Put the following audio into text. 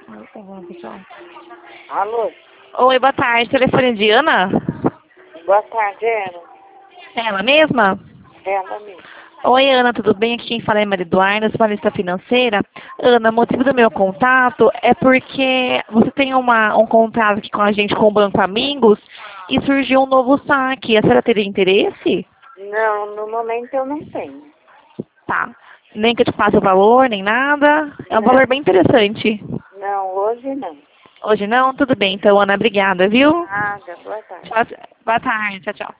Tá bom, pessoal. Alô? Oi, boa tarde. Telefone de Ana? Boa tarde, Ana. Ela mesma? Ela mesmo. Oi, Ana, tudo bem? Aqui quem fala é Maria Eduarda, sou analista financeira. Ana, o motivo do meu contato é porque você tem um contrato aqui com a gente, com o Banco Amigos, e surgiu um novo saque. A senhora teria interesse? Não, no momento eu não tenho. Tá. Nem que eu te passe o valor, nem nada. É um valor Não, bem interessante. não, hoje não. Hoje não? Tudo bem. Então, Ana, obrigada, viu? Nada, boa tarde. Tchau, boa tarde. Tchau, tchau.